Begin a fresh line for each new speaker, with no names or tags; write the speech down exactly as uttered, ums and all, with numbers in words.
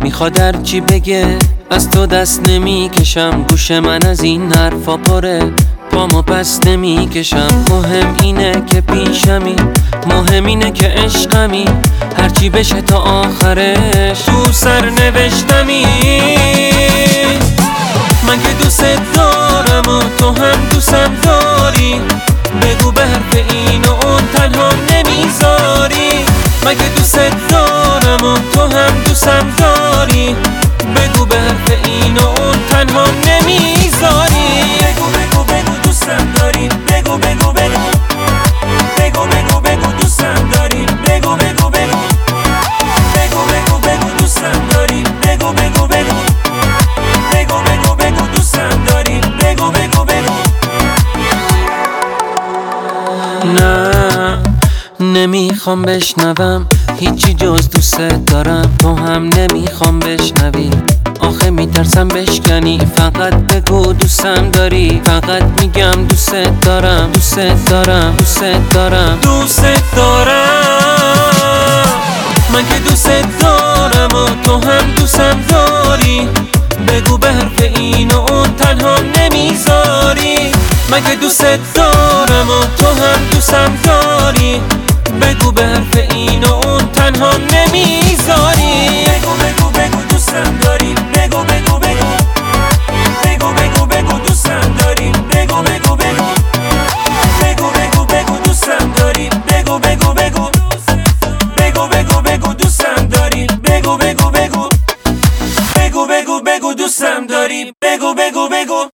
میخواد هرچی بگه از تو دست نمیکشم، گوش من از این حرفا پره، پامو پس نمیکشم. مهم اینه که پیشمی، مهم اینه که عشقمی، هرچی بشه تا آخرش تو سر نوشتمی. من که دوست دارم و تو هم دوستم داری، بگو به حرف این و اون تنها نمیذاری. من که دوست دارم و تو هم دوستم داری، بگو به حرف این و اون تنها نمیذاری. بگو بگو بگو دوستم داری، بگو بگو بگو بگو بگو بگو دوستم داری، بگو بگو بگو بگو بگو بگو دوستم داری، بگو بگو بگو بگو بگو بگو دوستم داری، بگو بگو بگو. نه نمیخوام بشنوم هیچی جز دوست دارم، تو هم نمیخوام بشنوی، آخه میترسم بشکنی. فقط بگو دوستم داری، فقط میگم دوست دارم، دوست دارم، دوست دارم، دوست دارم. من که دوست دارم و تو هم دوستم داری، بگو به حرف این و اون تنها نمیذاری. من که دوست دارم و تو هم دوستم داری، بگو به حرف این و اون تنها نمیذاری. بگو بگو بگو دوستم داری، بگو بگو بگو بگو بگو بگو دوستم داری، بگو بگو بگو بگو بگو بگو دوستم داری، بگو بگو بگو بگو بگو بگو دوستم داری، بگو بگو بگو بگو بگو بگو دوستم داری، بگو بگو بگو.